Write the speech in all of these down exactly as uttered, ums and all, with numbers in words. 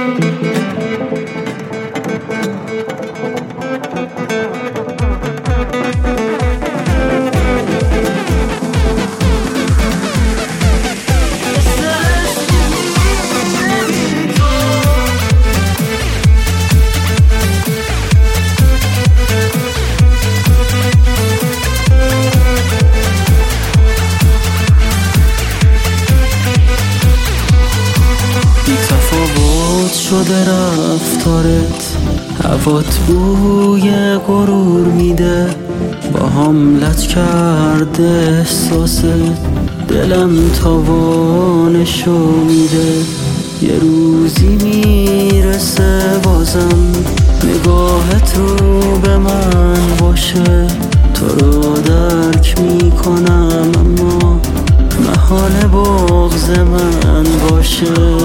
شده رفتارت، هوات بوی غرور میده، با هم لج کرده احساست، دلم تاوانشو میده. یه روزی میرسه بازم نگاهت رو به من باشه، تو رو درک میکنم اما محال بغض من باشه.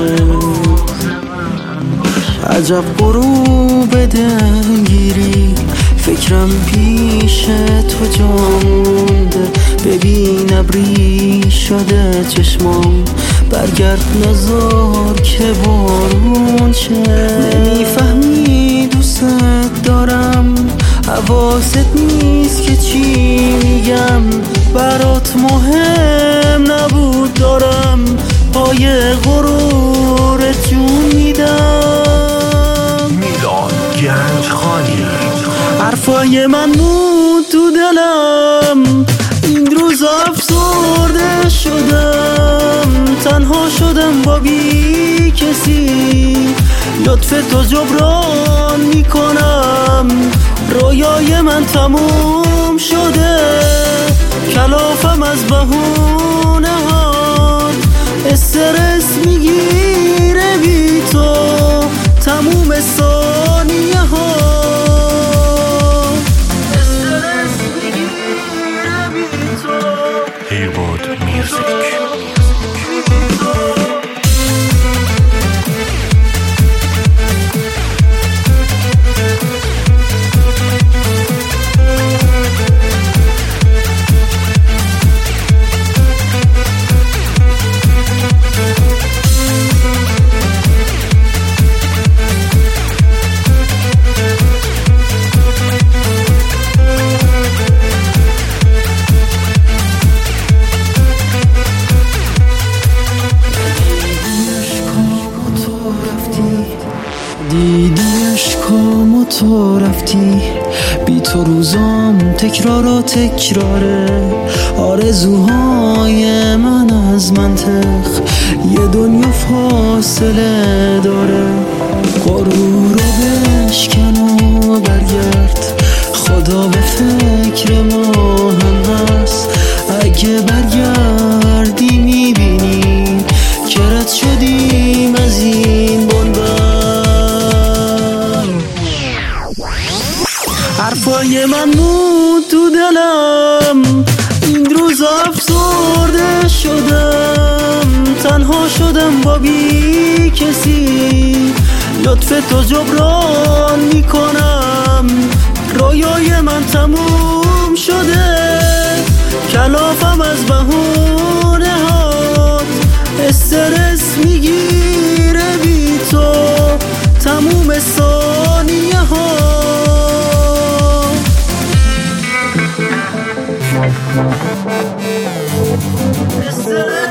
عجب غروب دلگیری، فکرم پیش تو جا مونده، ببین ابری شده چشمام، برگرد نذار که بارون شه. نمیفهمی دوست دارم، حواست نیست که چی میگم، برات مهم نبود دارم پای غرورت جون میدم. میلان گنجخانی. حرفای من مون تو دلم، این روز افسرده شدم، تنها شدم با بی کسی، لطف تو جبران میکنم، رویای من تموم شده، کلافم از بهونه ها، استرس میگیره بی تو تموم ثانیه ها، استرس میگیره بی تو. هیواد میوزیک. دیدی عشقامو تو رفتی، بی تو روزام تکرار و تکراره، آرزوهای من از منطق یه دنیا فاصله داره. غرور رو بشکن و برگرد، خدا به فکر ما هم هست، اگه برگردی میبینی که رد شدیم از این بنبست. حرفای من مون تو دلم، این روز افسرده شدم، تنها شدم با بی کسی، لطف تو جبران میکنم، رویای من تموم شده، کلافم از بهونه ها، استرس میگیره بی تو تموم ثانیه ها. It's